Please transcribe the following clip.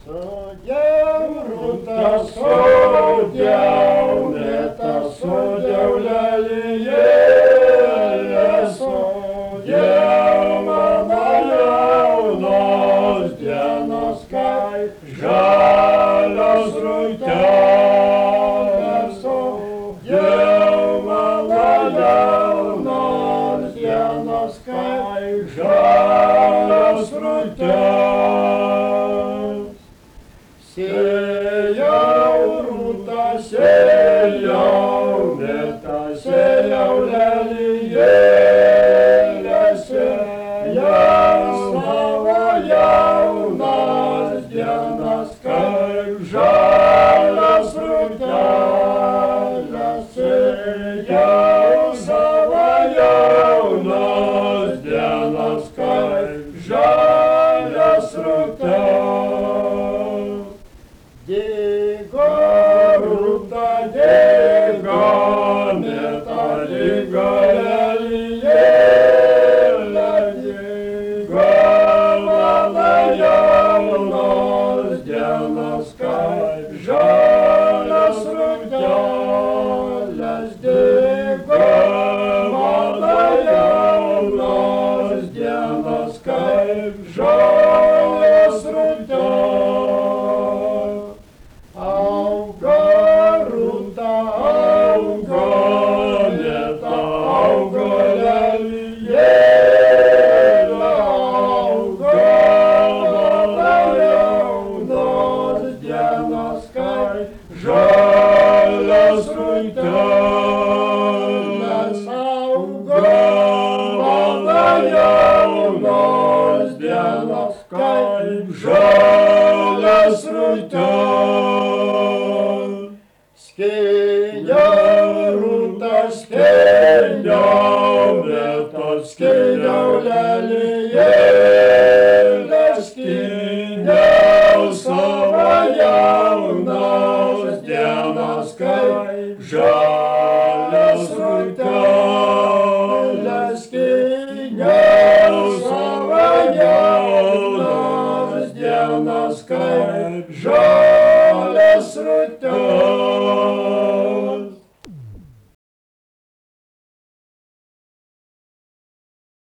Sodiau, rūta, sodiau, mėta, sodiau, lelijėlė, sodiau, mano jaunos dienos, kaip žalios rūtelės, sodiau, mano jaunos dienos, kaip žalios rūtelės. Sėjau, rūta, sėjau, mėta, sėjau, lelijėlė, sėjau savo jaunas dienas, kaip žalias rūtelės, sėjau savo jaunas dienas, kaip žalias rūtelės. Dygo, rūta, dygo, mėta, dygo, lelijėlė, dygo, mano jaunos dienos, kaip žalias rūtelės, dygo, mano jaunos dienos, kaip žalias rūtelės. Auga, rūta, auga, mėta, auga, lelijėlė, auga, mano jaunos dienos, kaip žalias rūtelės, auga, mano jaunos dienos, kaip žalias rūtelės. Skėliau, rūta, skėliau, mėta, skėliau, lelijėlė, skėliau savo jaunas dienas, kaip žalias rūtelės, skėliau savo jaunas dienas, kaip žalias rūtelės.